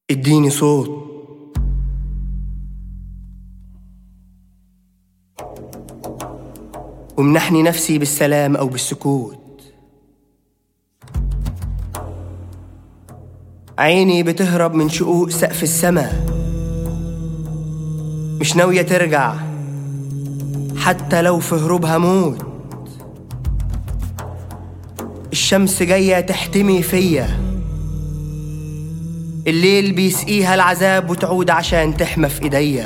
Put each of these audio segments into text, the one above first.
اديني صوت. ومنحني نفسي بالسلام أو بالسكوت. عيني بتهرب من شقوق سقف السما، مش ناوية ترجع حتى لو في هروبها موت. الشمس جاية تحتمي فيا، الليل بيسقيها العذاب وتعود عشان تحمى في ايديا.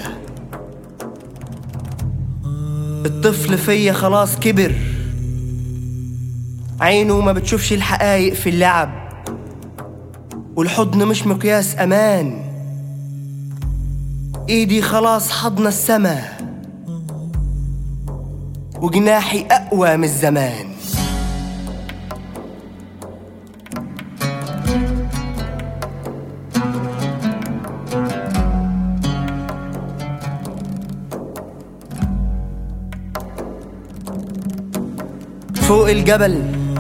الطفل فيا خلاص كبر، عينه ما بتشوفش الحقايق في اللعب، والحضن مش مقياس امان. ايدي خلاص حضن السما، وجناحي اقوى من الزمان. فوق الجبل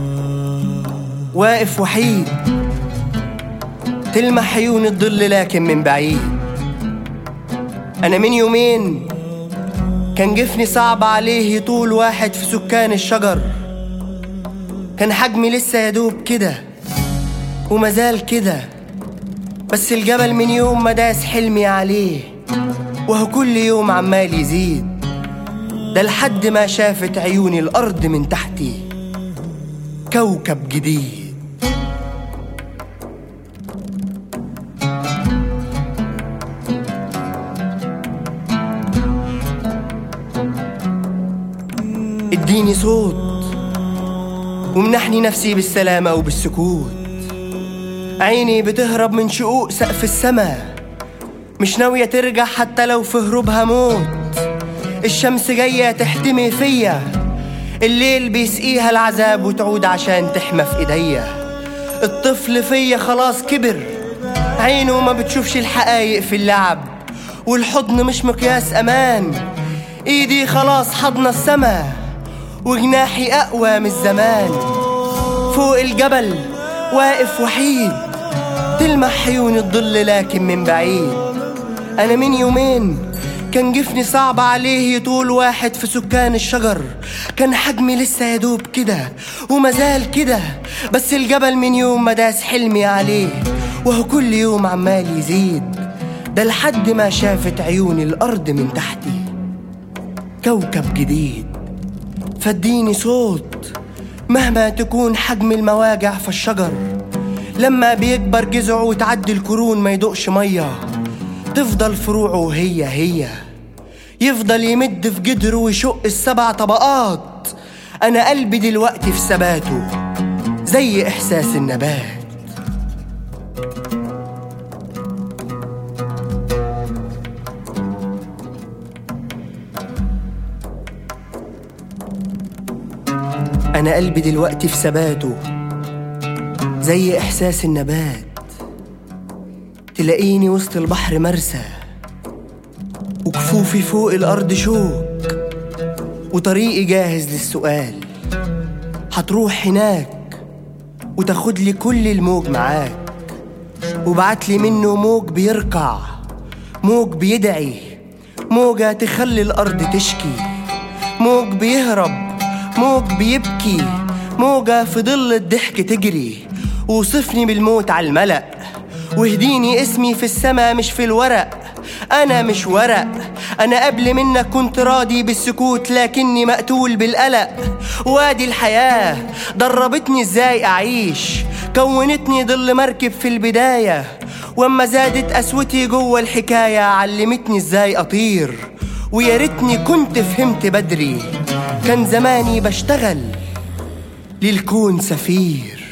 واقف وحيد، تلمح عيون الظل لكن من بعيد. أنا من يومين كان جفني صعب عليه يطول واحد في سكان الشجر. كان حجمي لسه يدوب كده ومازال كده، بس الجبل من يوم ما داس حلمي عليه وهو كل يوم عمال يزيد. ده لحد ما شافت عيوني الأرض من تحتي كوكب جديد. اديني صوت ومنحني نفسي بالسلام أو بالسكوت. عيني بتهرب من شقوق سقف السما، مش ناوية ترجع حتى لو في هروبها موت. الشمس جاية تحتمي فيا، الليل بيسقيها العذاب وتعود عشان تحمى في ايديا. الطفل فيا خلاص كبر، عينه ما بتشوفش الحقايق في اللعب، والحضن مش مقياس امان. ايدي خلاص حضن السما، وجناحي اقوى من الزمان. فوق الجبل واقف وحيد، تلمح عيون الظل لكن من بعيد. انا من يومين كان جفني صعب عليه يطول واحد في سكان الشجر. كان حجمي لسه يدوب كده ومازال كده، بس الجبل من يوم ما داس حلمي عليه وهو كل يوم عمال يزيد. ده لحد ما شافت عيوني الأرض من تحتي كوكب جديد. فاديني صوت مهما تكون حجم المواجع في الشجر. لما بيكبر جذعه وتعدي القرون ما يدقش مية، تفضل فروعه هي يفضل يمد في جدره ويشق السبع طبقات. أنا قلبي دلوقتي في ثباته زي إحساس النبات. أنا قلبي دلوقتي في ثباته زي إحساس النبات. تلاقيني وسط البحر مرسى، وكفوفي فوق الأرض شوك، وطريقي جاهز للسؤال. هتروح هناك وتاخدلي كل الموج معاك، وبعتلي منه موج بيركع، موج بيدعي، موجة تخلي الأرض تشكي، موج بيهرب، موج بيبكي، موجة في ظل الضحك تجري. وصفني بالموت على الملأ، واهديني اسمي في السما مش في الورق. أنا مش ورق، أنا قبل منك كنت راضي بالسكوت لكني مقتول بالقلق. وادي الحياة دربتني ازاي أعيش، كونتني ظل مركب في البداية، واما زادت قسوتي جوه الحكاية علمتني ازاي أطير. ويا ريتني كنت فهمت بدري، كان زماني بشتغل للكون سفير.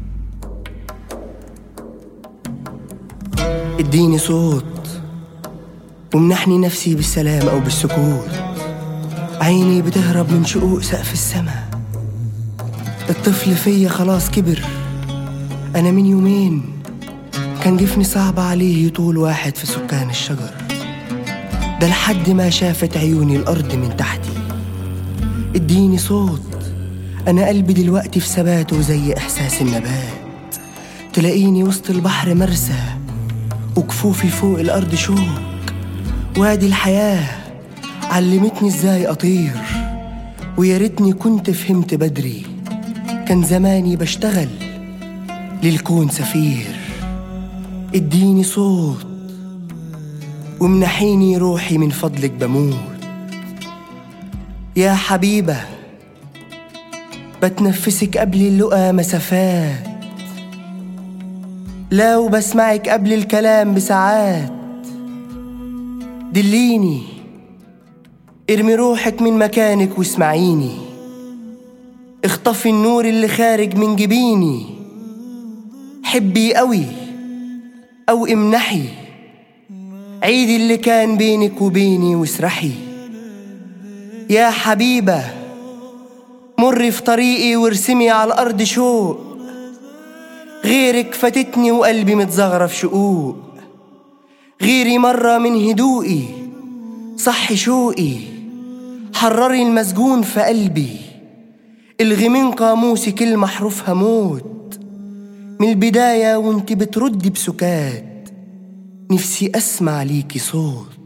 اديني صوت ومنحني نفسي بالسلام أو بالسكوت. عيني بتهرب من شقوق سقف السما، الطفل فيا خلاص كبر. أنا من يومين كان جفني صعب عليه يطول واحد في سكان الشجر. ده لحد ما شافت عيوني الأرض من تحتي. اديني صوت، أنا قلبي دلوقتي في ثباته زي إحساس النبات. تلاقيني وسط البحر مرسى، وكفوفي فوق الأرض شوك. وادي الحياة علمتني ازاي أطير، ويا ريتني كنت فهمت بدري، كان زماني بشتغل للكون سفير. اديني صوت ومنحيني روحي من فضلك بموت. يا حبيبة بتنفسك قبل اللقا مسافات، لا وبسمعك قبل الكلام بساعات. دليني ارمي روحك من مكانك واسمعيني، اخطفي النور اللي خارج من جبيني. حبي قوي أو امنحي، عيدي اللي كان بينك وبيني واسرحي. يا حبيبة مري في طريقي وارسمي على الأرض شوق، غيرك فاتتني وقلبي متزغرف شقوق. غيري مرة من هدوئي صحي شوقي، حرري المسجون في قلبي، الغي من قاموسي كلمة حروفها موت. من البداية وانت بتردي بسكات، نفسي أسمع ليكي صوت.